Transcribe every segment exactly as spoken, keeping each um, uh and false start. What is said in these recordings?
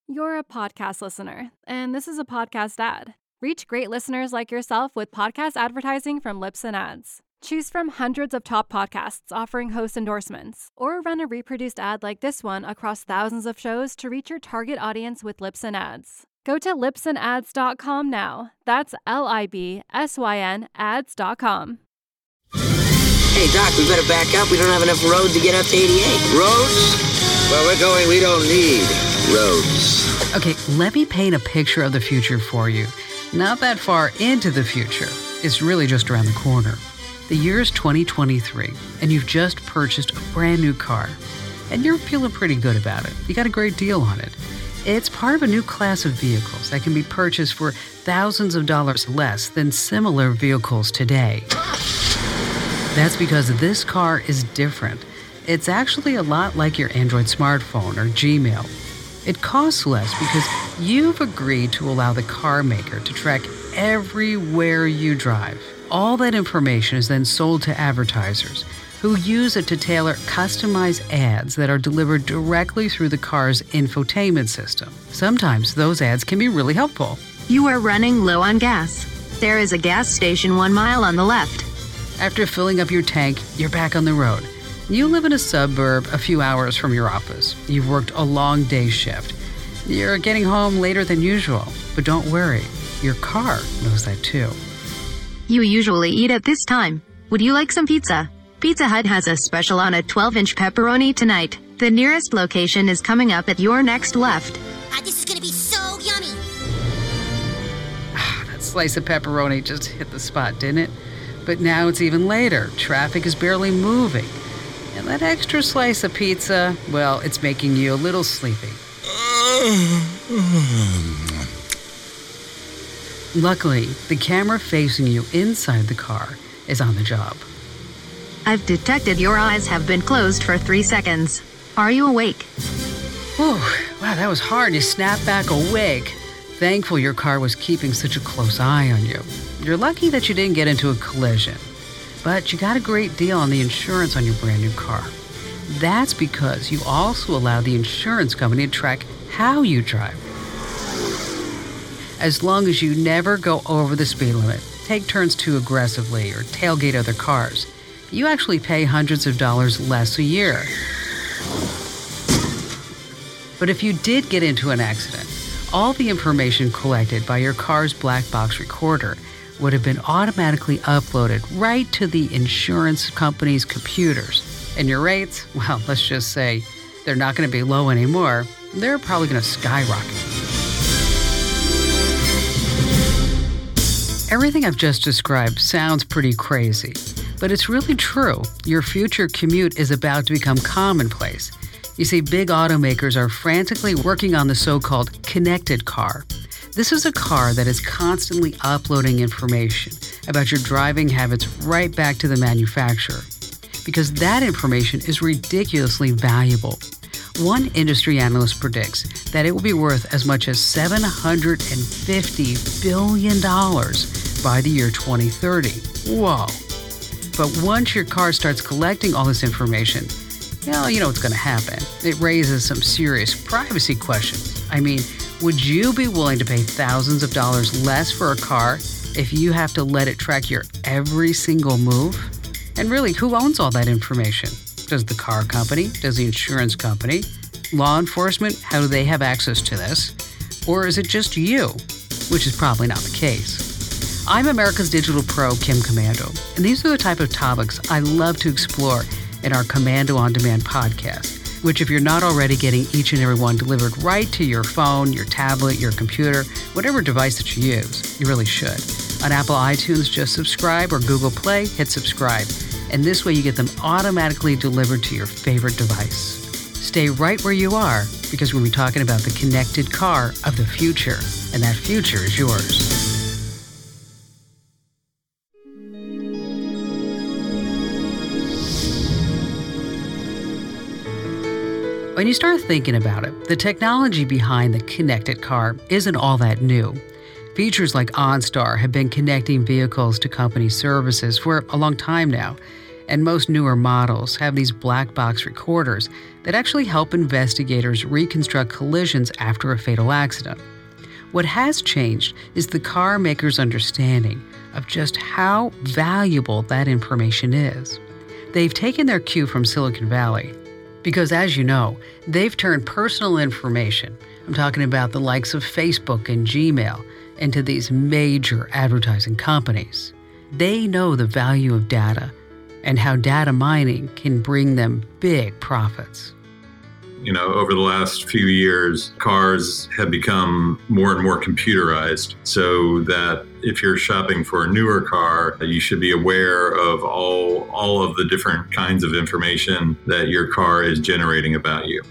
You're a podcast listener, and this is a podcast ad. Reach great listeners like yourself with podcast advertising from Libsyn Ads. Choose from hundreds of top podcasts offering host endorsements, or run a reproduced ad like this one across thousands of shows to reach your target audience with Libsyn Ads. Go to libsyn ads dot com now. That's L I B S Y N ads dot com. Hey, Doc, we better back up. We don't have enough road to get up to eighty-eight. Roads? Where we're going, we don't need roads. Okay, let me paint a picture of the future for you. Not that far into the future. It's really just around the corner. The year's twenty twenty-three, and you've just purchased a brand new car. And you're feeling pretty good about it. You got a great deal on it. It's part of a new class of vehicles that can be purchased for thousands of dollars less than similar vehicles today. That's because this car is different. It's actually a lot like your Android smartphone or Gmail. It costs less because you've agreed to allow the car maker to track everywhere you drive. All that information is then sold to advertisers who use it to tailor customized ads that are delivered directly through the car's infotainment system. Sometimes those ads can be really helpful. You are running low on gas. There is a gas station one mile on the left. After filling up your tank, you're back on the road. You live in a suburb a few hours from your office. You've worked a long day shift. You're getting home later than usual, but don't worry, your car knows that too. You usually eat at this time. Would you like some pizza? Pizza Hut has a special on a twelve-inch pepperoni tonight. The nearest location is coming up at your next left. Ah, this is gonna be so yummy. That slice of pepperoni just hit the spot, didn't it? But now it's even later. Traffic is barely moving. And that extra slice of pizza, well, it's making you a little sleepy. Luckily, the camera facing you inside the car is on the job. I've detected your eyes have been closed for three seconds. Are you awake? Whew, wow, that was hard. You snapped back awake. Thankful your car was keeping such a close eye on you. You're lucky that you didn't get into a collision. But you got a great deal on the insurance on your brand new car. That's because you also allow the insurance company to track how you drive. As long as you never go over the speed limit, take turns too aggressively, or tailgate other cars, you actually pay hundreds of dollars less a year. But if you did get into an accident, all the information collected by your car's black box recorder would have been automatically uploaded right to the insurance company's computers. And your rates, well, let's just say they're not going to be low anymore. They're probably going to skyrocket. Everything I've just described sounds pretty crazy, but it's really true. Your future commute is about to become commonplace. You see, big automakers are frantically working on the so-called connected car. This is a car that is constantly uploading information about your driving habits right back to the manufacturer, because that information is ridiculously valuable. One industry analyst predicts that it will be worth as much as seven hundred fifty billion dollars by the year twenty thirty. Whoa. But once your car starts collecting all this information, well, you know what's going to happen. It raises some serious privacy questions. I mean, would you be willing to pay thousands of dollars less for a car if you have to let it track your every single move? And really, who owns all that information? Does the car company? Does the insurance company? Law enforcement? How do they have access to this? Or is it just you? Which is probably not the case. I'm America's Digital Pro, Kim Komando, and these are the type of topics I love to explore in our Komando On Demand podcast, which if you're not already getting each and every one delivered right to your phone, your tablet, your computer, whatever device that you use, you really should. On Apple iTunes, just subscribe, or Google Play, hit subscribe. And this way you get them automatically delivered to your favorite device. Stay right where you are, because we'll be talking about the connected car of the future, and that future is yours. When you start thinking about it, the technology behind the connected car isn't all that new. Features like OnStar have been connecting vehicles to company services for a long time now. And most newer models have these black box recorders that actually help investigators reconstruct collisions after a fatal accident. What has changed is the car maker's understanding of just how valuable that information is. They've taken their cue from Silicon Valley because, as you know, they've turned personal information, I'm talking about the likes of Facebook and Gmail, into these major advertising companies. They know the value of data and how data mining can bring them big profits. You know, over the last few years, cars have become more and more computerized, so that if you're shopping for a newer car, you should be aware of all, all of the different kinds of information that your car is generating about you.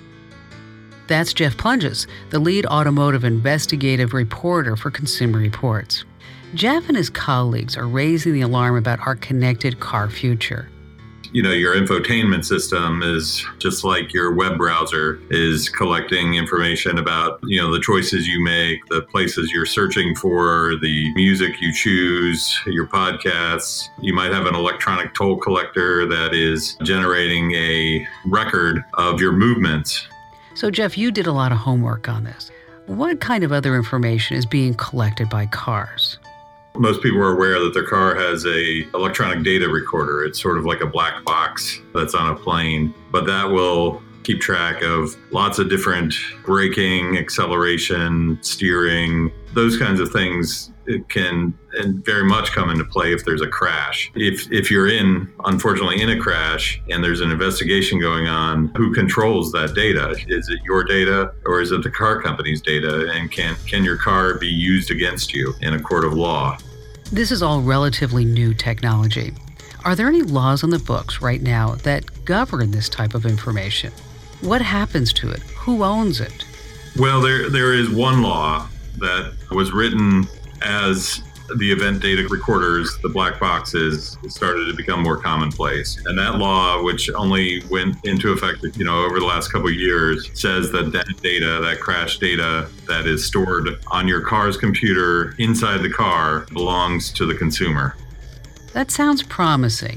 That's Jeff Plunges, the lead automotive investigative reporter for Consumer Reports. Jeff and his colleagues are raising the alarm about our connected car future. You know, your infotainment system is just like your web browser is collecting information about, you know, the choices you make, the places you're searching for, the music you choose, your podcasts. You might have an electronic toll collector that is generating a record of your movements. So, Jeff, you did a lot of homework on this. What kind of other information is being collected by cars? Most people are aware that their car has a electronic data recorder. It's sort of like a black box that's on a plane, but that will keep track of lots of different braking, acceleration, steering, those kinds of things. It can and very much come into play if there's a crash. If if you're in, unfortunately, in a crash and there's an investigation going on, who controls that data? Is it your data or is it the car company's data? And can can your car be used against you in a court of law? This is all relatively new technology. Are there any laws on the books right now that govern this type of information? What happens to it? Who owns it? Well, there there is one law that was written as the event data recorders, the black boxes, started to become more commonplace. And that law, which only went into effect, you know, over the last couple of years, says that that data, that crash data that is stored on your car's computer inside the car belongs to the consumer. That sounds promising,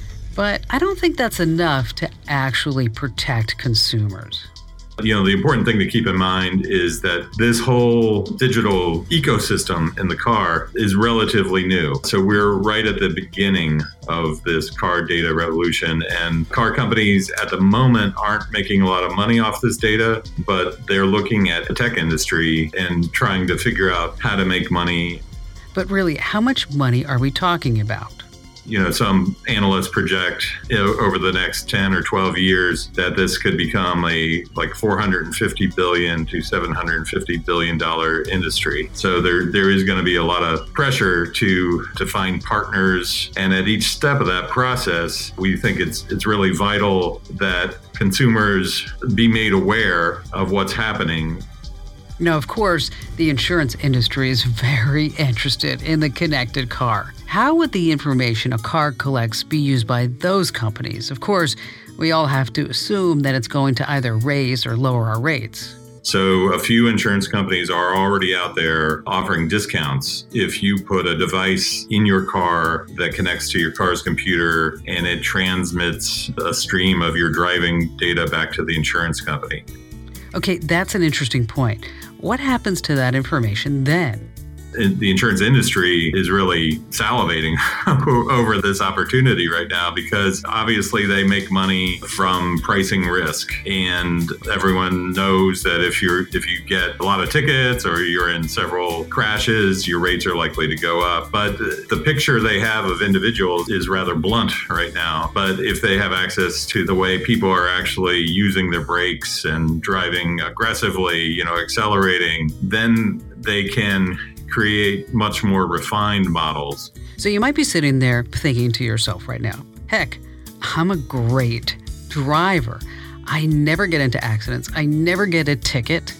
but I don't think that's enough to actually protect consumers. You know, the important thing to keep in mind is that this whole digital ecosystem in the car is relatively new. So we're right at the beginning of this car data revolution, and car companies at the moment aren't making a lot of money off this data, but they're looking at the tech industry and trying to figure out how to make money. But really, how much money are we talking about? You know, some analysts project, you know, over the next ten or twelve years that this could become a like four hundred fifty billion to seven hundred fifty billion dollars industry. So there there is going to be a lot of pressure to to find partners. And at each step of that process, we think it's it's really vital that consumers be made aware of what's happening. Now, of course, the insurance industry is very interested in the connected car. How would the information a car collects be used by those companies? Of course, we all have to assume that it's going to either raise or lower our rates. So a few insurance companies are already out there offering discounts if you put a device in your car that connects to your car's computer and it transmits a stream of your driving data back to the insurance company. Okay, that's an interesting point. What happens to that information then? The insurance industry is really salivating over this opportunity right now because obviously they make money from pricing risk, and everyone knows that if you're if you get a lot of tickets or you're in several crashes, your rates are likely to go up. But the picture they have of individuals is rather blunt right now. But if they have access to the way people are actually using their brakes and driving aggressively, you know, accelerating, then they can create much more refined models. So you might be sitting there thinking to yourself right now, heck, I'm a great driver. I never get into accidents. I never get a ticket.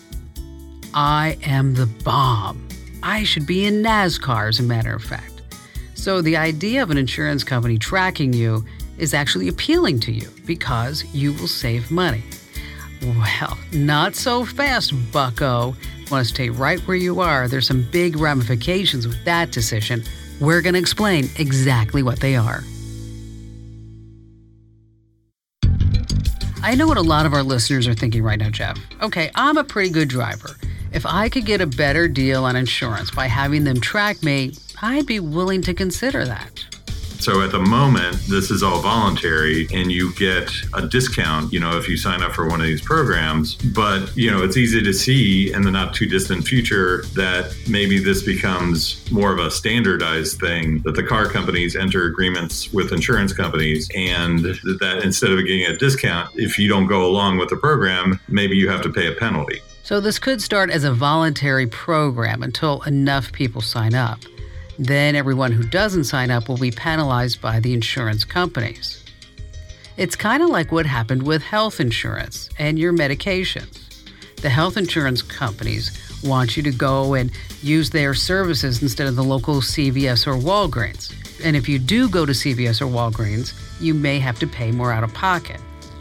I am the bomb. I should be in NASCAR, as a matter of fact. So the idea of an insurance company tracking you is actually appealing to you because you will save money. Well, not so fast, bucko. Want to stay right where you are. There's some big ramifications with that decision. We're going to explain exactly what they are. I know what a lot of our listeners are thinking right now, Jeff. Okay, I'm a pretty good driver. If I could get a better deal on insurance by having them track me, I'd be willing to consider that. So at the moment, this is all voluntary and you get a discount, you know, if you sign up for one of these programs. But, you know, it's easy to see in the not too distant future that maybe this becomes more of a standardized thing, that the car companies enter agreements with insurance companies, and that instead of getting a discount, if you don't go along with the program, maybe you have to pay a penalty. So this could start as a voluntary program until enough people sign up. Then everyone who doesn't sign up will be penalized by the insurance companies. It's kind of like what happened with health insurance and your medications. The health insurance companies want you to go and use their services instead of the local C V S or Walgreens. And if you do go to C V S or Walgreens, you may have to pay more out of pocket.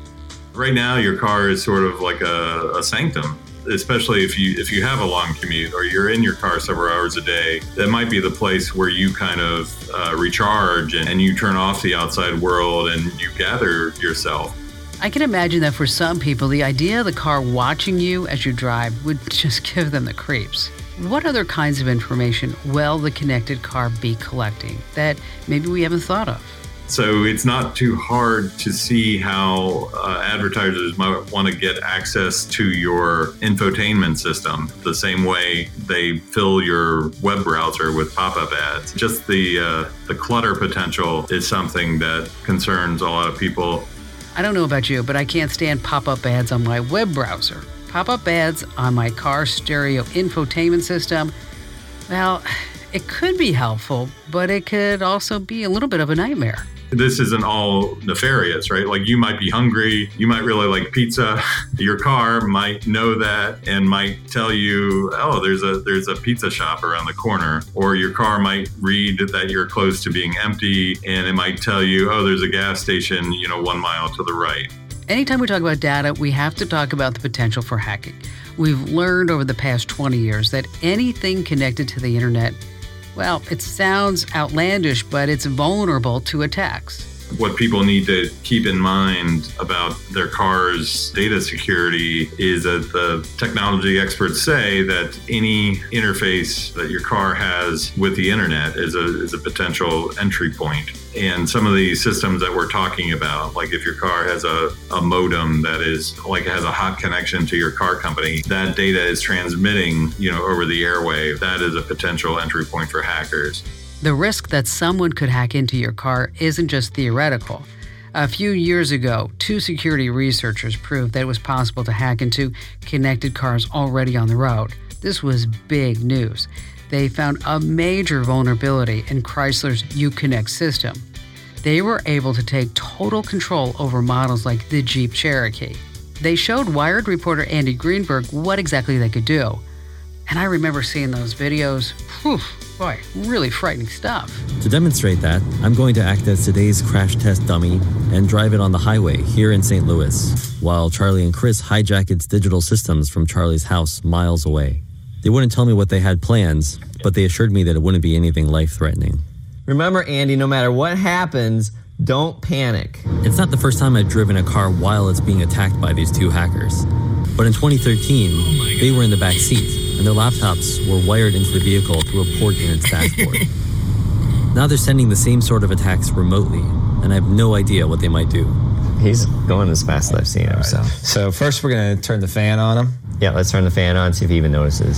Right now, your car is sort of like a, a sanctum. Especially if you if you have a long commute or you're in your car several hours a day, that might be the place where you kind of uh, recharge and, and you turn off the outside world and you gather yourself. I can imagine that for some people, the idea of the car watching you as you drive would just give them the creeps. What other kinds of information will the connected car be collecting that maybe we haven't thought of? So it's not too hard to see how uh, advertisers might want to get access to your infotainment system the same way they fill your web browser with pop-up ads. Just the uh, the clutter potential is something that concerns a lot of people. I don't know about you, but I can't stand pop-up ads on my web browser. Pop-up ads on my car stereo infotainment system, well, it could be helpful, but it could also be a little bit of a nightmare. This isn't all nefarious, right? Like you might be hungry, you might really like pizza. Your car might know that and might tell you, oh, there's a there's a pizza shop around the corner. Or your car might read that you're close to being empty and it might tell you, oh, there's a gas station, you know, one mile to the right. Anytime we talk about data, we have to talk about the potential for hacking. We've learned over the past twenty years that anything connected to the internet, well, it sounds outlandish, but it's vulnerable to attacks. What people need to keep in mind about their car's data security is that the technology experts say that any interface that your car has with the internet is a, is a potential entry point. And some of these systems that we're talking about, like if your car has a, a modem that is like has a hot connection to your car company, that data is transmitting, you know, over the airwave. That is a potential entry point for hackers. The risk that someone could hack into your car isn't just theoretical. A few years ago, two security researchers proved that it was possible to hack into connected cars already on the road. This was big news. They found a major vulnerability in Chrysler's Uconnect system. They were able to take total control over models like the Jeep Cherokee. They showed Wired reporter Andy Greenberg what exactly they could do. And I remember seeing those videos. Whew, boy, really frightening stuff. To demonstrate that, I'm going to act as today's crash test dummy and drive it on the highway here in Saint Louis, while Charlie and Chris hijack its digital systems from Charlie's house miles away. They wouldn't tell me what they had plans, but they assured me that it wouldn't be anything life-threatening. Remember, Andy, no matter what happens, don't panic. It's not the first time I've driven a car while it's being attacked by these two hackers. But in twenty thirteen, oh they were in the back seat, and their laptops were wired into the vehicle through a port in its dashboard. Now they're sending the same sort of attacks remotely, and I have no idea what they might do. He's going as fast as I've seen him, right. so. So first we're going to turn the fan on him. Yeah, let's turn the fan on, see if he even notices.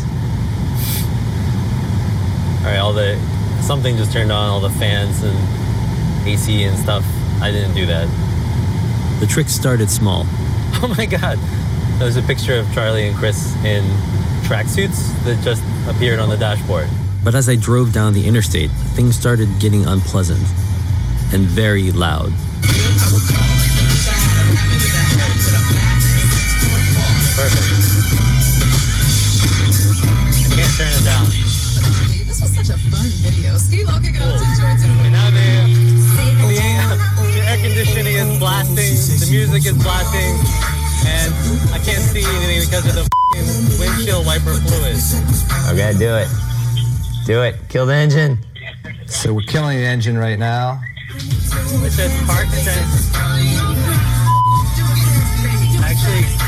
All right, all the, something just turned on, all the fans and A C and stuff. I didn't do that. The trick started small. Oh my God. There's a picture of Charlie and Chris in tracksuits that just appeared on the dashboard. But as I drove down the interstate, things started getting unpleasant and very loud. Perfect. I can't turn it down. This was such a fun video. Steve, I'll kick it off to Jordan. And now the, the, the air conditioning is blasting, the music is blasting, and I can't see anything because of the f***ing windshield wiper fluid. Okay, do it. Do it. Kill the engine. So we're killing the engine right now. It says park sense.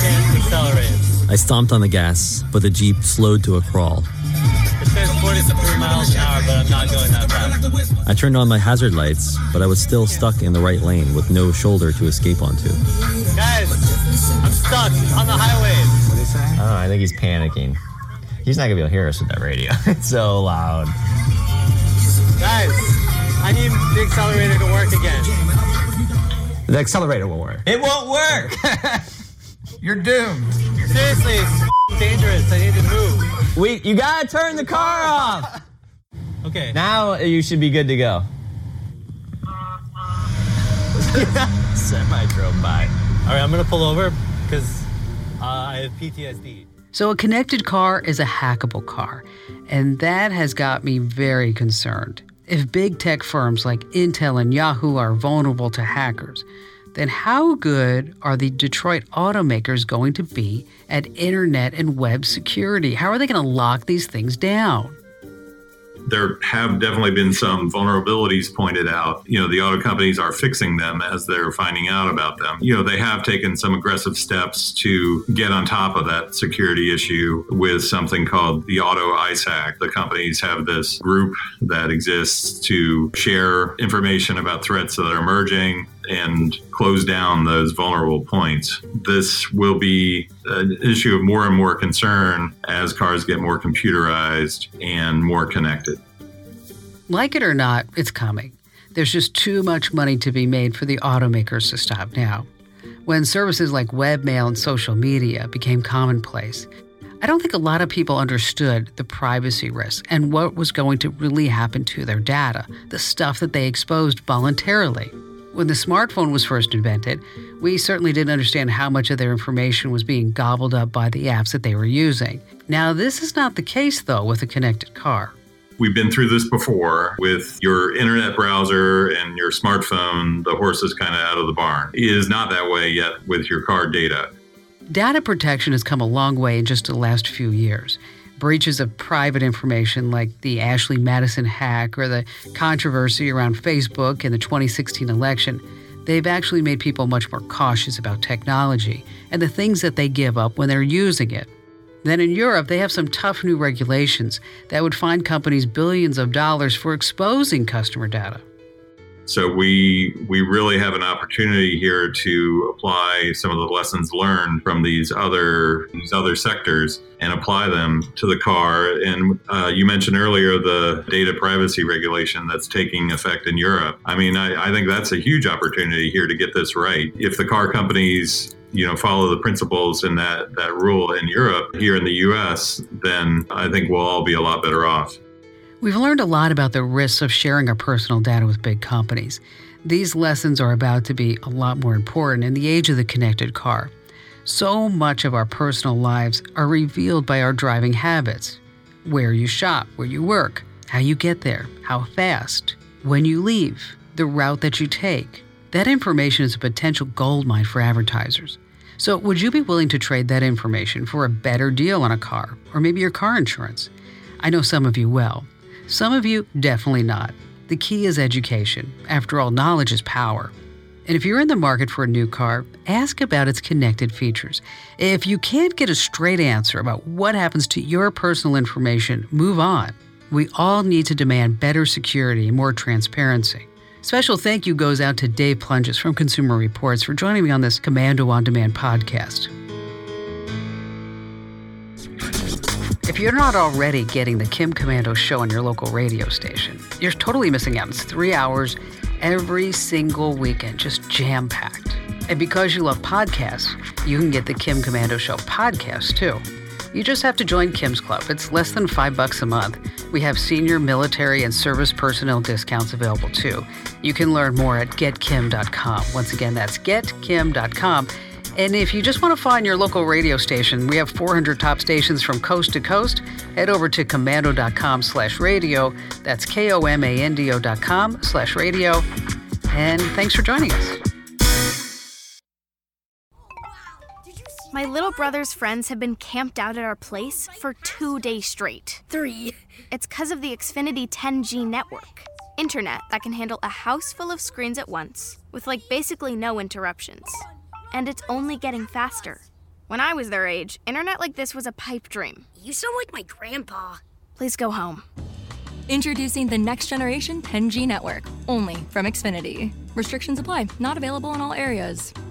can't accelerate. I stomped on the gas, but the Jeep slowed to a crawl. It says forty-three miles an hour, but I'm not going that fast. I turned on my hazard lights, but I was still stuck in the right lane with no shoulder to escape onto. Guys, I'm stuck on the highway. What did he say? I don't know, I think he's panicking. He's not going to be able to hear us with that radio. It's so loud. Guys, I need the accelerator to work again. The accelerator won't work. It won't work! You're doomed. Seriously, it's dangerous. I need to move. We, you gotta turn the car off! Okay. Now you should be good to go. Semi drove by. All right, I'm gonna pull over because uh, I have P T S D. So a connected car is a hackable car, and that has got me very concerned. If big tech firms like Intel and Yahoo are vulnerable to hackers, then how good are the Detroit automakers going to be at internet and web security? How are they going to lock these things down? There have definitely been some vulnerabilities pointed out. You know, the auto companies are fixing them as they're finding out about them. You know, they have taken some aggressive steps to get on top of that security issue with something called the Auto I SAC. The companies have this group that exists to share information about threats that are emerging and close down those vulnerable points. This will be an issue of more and more concern as cars get more computerized and more connected. Like it or not, it's coming. There's just too much money to be made for the automakers to stop now. When services like webmail and social media became commonplace, I don't think a lot of people understood the privacy risks and what was going to really happen to their data, the stuff that they exposed voluntarily. When the smartphone was first invented, we certainly didn't understand how much of their information was being gobbled up by the apps that they were using. Now, this is not the case, though, with a connected car. We've been through this before with your internet browser and your smartphone. The horse is kind of out of the barn. It is not that way yet with your car data. Data protection has come a long way in just the last few years. Breaches of private information like the Ashley Madison hack or the controversy around Facebook in the twenty sixteen election, they've actually made people much more cautious about technology and the things that they give up when they're using it. Then in Europe, they have some tough new regulations that would fine companies billions of dollars for exposing customer data. So we we really have an opportunity here to apply some of the lessons learned from these other these other sectors and apply them to the car. And uh, you mentioned earlier the data privacy regulation that's taking effect in Europe. I mean, I, I think that's a huge opportunity here to get this right. If the car companies, you know, follow the principles in that, that rule in Europe, here in the U S, then I think we'll all be a lot better off. We've learned a lot about the risks of sharing our personal data with big companies. These lessons are about to be a lot more important in the age of the connected car. So much of our personal lives are revealed by our driving habits. Where you shop, where you work, how you get there, how fast, when you leave, the route that you take. That information is a potential goldmine for advertisers. So would you be willing to trade that information for a better deal on a car, or maybe your car insurance? I know some of you will. Some of you, definitely not. The key is education. After all, knowledge is power. And if you're in the market for a new car, ask about its connected features. If you can't get a straight answer about what happens to your personal information, move on. We all need to demand better security and more transparency. Special thank you goes out to Dave Plunges from Consumer Reports for joining me on this Komando On Demand podcast. If you're not already getting the Kim Komando show on your local radio station, you're totally missing out. It's three hours every single weekend, just jam-packed. And because you love podcasts, you can get the Kim Komando show podcast too. You just have to join Kim's Club. It's less than five bucks a month. We have senior military and service personnel discounts available too. You can learn more at get kim dot com. Once again, that's get kim dot com. And if you just want to find your local radio station, we have four hundred top stations from coast to coast. Head over to komando dot com slash radio. That's K O M A N D O dot com slash radio. And thanks for joining us. My little brother's friends have been camped out at our place for two days straight. Three. It's because of the Xfinity ten G network. Internet that can handle a house full of screens at once, with like basically no interruptions. And it's only getting faster. When I was their age, internet like this was a pipe dream. You sound like my grandpa. Please go home. Introducing the next generation ten G network, only from Xfinity. Restrictions apply, not available in all areas.